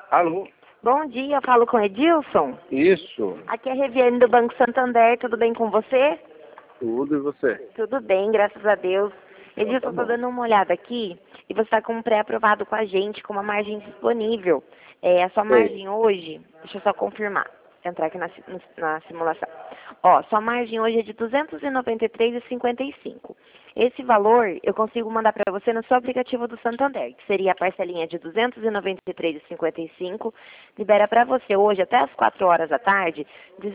Alô? Bom dia, eu falo com Edilson. Isso. Aqui é a Reviane do Banco Santander, tudo bem com você? Tudo e você? Tudo bem, graças a Deus. Então, Edilson, tá eu tô bom. dando uma olhada aqui e você está com um pré-aprovado com a gente, com uma margem disponível. A sua Sei. margem hoje, deixa eu só confirmar, entrar aqui na simulação. Ó, sua margem hoje é de R$ 293,55. Esse valor eu consigo mandar para você no seu aplicativo do Santander, que seria a parcelinha de R$ 293,55. Libera para você hoje, até as 4 horas da tarde, R$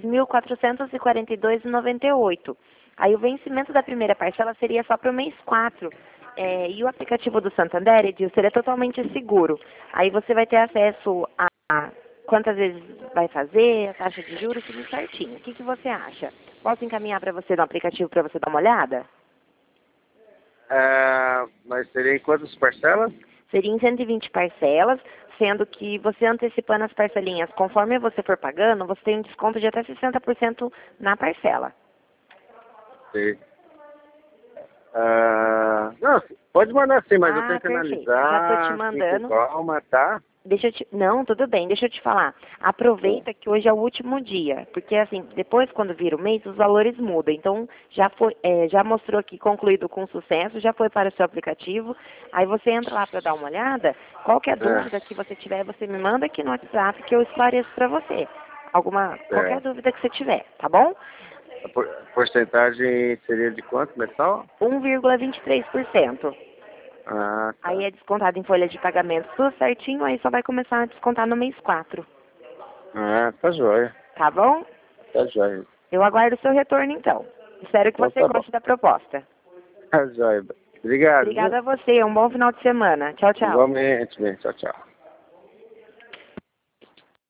16.442,98. Aí o vencimento da primeira parcela seria só para o mês 4. E o aplicativo do Santander, Edilson, ele é totalmente seguro. Aí você vai ter acesso a quantas vezes vai fazer, a taxa de juros, tudo certinho. O que você acha? Posso encaminhar para você no aplicativo para você dar uma olhada? Mas seria em quantas parcelas? Seria em 120 parcelas, sendo que você antecipando as parcelinhas, conforme você for pagando, você tem um desconto de até 60% na parcela. Sei. Não, pode mandar sim, mas eu tenho que Perfeito. Já estou te analisar assim, com mandando. calma, tá? Não, tudo bem, deixa eu te falar. Aproveita que hoje é o último dia, porque assim, depois quando vira o mês, os valores mudam. Então, já mostrou aqui concluído com sucesso, já foi para o seu aplicativo. Aí você entra lá para dar uma olhada. Qualquer dúvida que você tiver, você me manda aqui no WhatsApp que eu esclareço para você. Qualquer dúvida que você tiver, tá bom? A porcentagem seria de quanto, mensal? 1,23%. Tá. Aí é descontado em folha de pagamento tudo certinho, aí só vai começar a descontar no mês 4. Tá jóia. Tá bom? Tá jóia. Eu aguardo o seu retorno então. Espero que Então você tá bom. goste da proposta. Tá jóia. Obrigado, viu? Obrigada a você, um bom final de semana. Tchau, tchau. Igualmente, bem. Tchau, tchau.